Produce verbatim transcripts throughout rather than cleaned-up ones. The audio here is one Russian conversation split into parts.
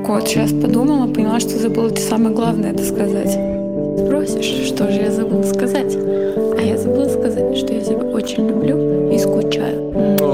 вот, сейчас подумала, поняла, что забыла тебе самое главное это сказать. Спросишь, что же я забыла сказать? А я забыла сказать, что я тебя очень люблю и скучаю.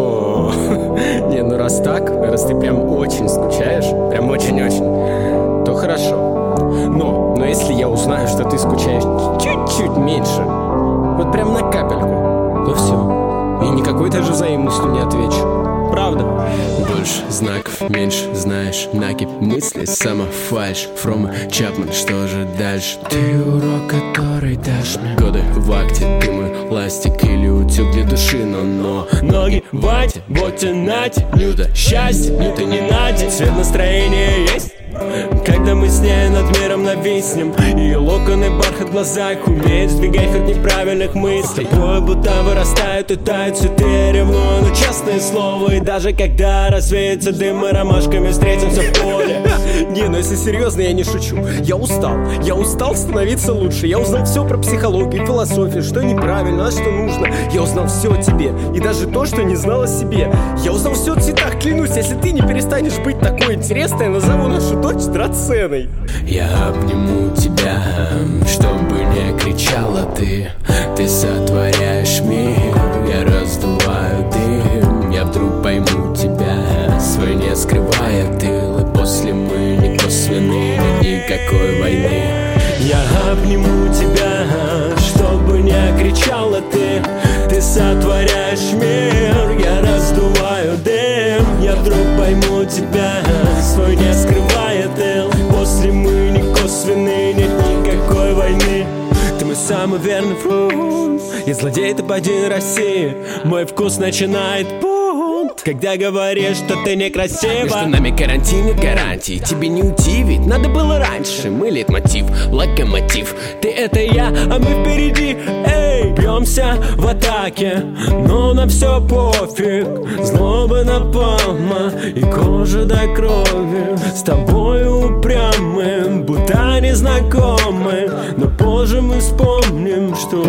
О, не, ну раз так, раз ты прям очень скучаешь, прям очень-очень, то хорошо. Но, но если я узнаю, что ты скучаешь чуть-чуть меньше, вот прям на капельку, то все. И никакой даже взаимностью не отвечу. Правда? Больше знаков, меньше знаешь. Накипь мысли, сама фальшь. From Chapman, что же дальше? Ты урок, который дашь мне. Годы в акте, ты мой ластик или утюг для души, но но ноги в вате, вот и нате. Нюта счастье, Нюта не Надя. Цвет настроения есть? Когда мы с ней над миром нависнем, ее локоны, бархат в глазах умеет сдвигать хоть неправильных мыслей. Тобой будто вырастают и тают цветы. Я ревную, но честное слово. И даже когда развеется дым, мы ромашками встретимся в поле. Не, ну если серьезно, я не шучу. Я устал, я устал становиться лучше. Я узнал все про психологию, философию, что неправильно, а что нужно. Я узнал все о тебе, и даже то, что не знал о себе. Я узнал все о цветах, клянусь. Если ты не перестанешь быть такой интересной, я назову нашу дочь драценой. Я обниму тебя, чтобы не кричала ты. Ты сотворяешь мир, я раздуваю дым. Я вдруг пойму тебя, свой не скрывая тыл. И после мы не косвенны, нет никакой войны. Я обниму тебя, чтобы не кричала ты. Ты сотворяешь мир, я раздуваю дым. Я вдруг пойму тебя, свой не скрывая тыл. После мы не косвенны, нет никакой войны. Ты мой самый верный фрукт, и злодей ты один России. Мой вкус начинает путь, когда говоришь, что ты некрасива. Между нами карантин и гарантии, тебе не уйти, ведь надо было раньше. Мы лейтмотив, локомотив. Ты это я, а мы впереди. Эй, бьемся в атаке, но нам все пофиг. Злоба напалма и кожа до крови. С тобой упрямым, будто незнакомы. Но позже мы вспомним, что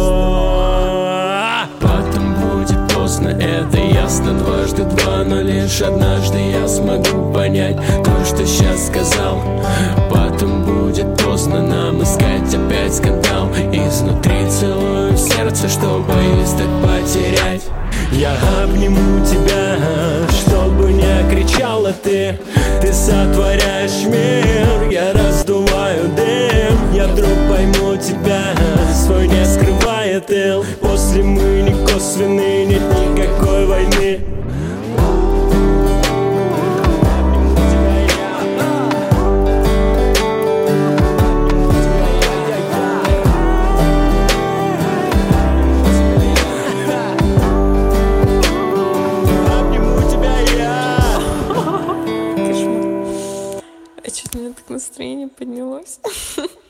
потом будет поздно, это ясно. Дважды два, но лишь однажды я смогу понять то, что сейчас сказал. Потом будет поздно нам искать опять скандал. Изнутри целую в сердце, что боюсь так потерять. Я обниму тебя, чтобы не кричала ты. Ты сотворяешь мир, я раздуваю дым. Я вдруг пойму тебя, свой не скрывая тыл. После мы не косвенны, нет никакой войны. А что-то у меня так настроение поднялось.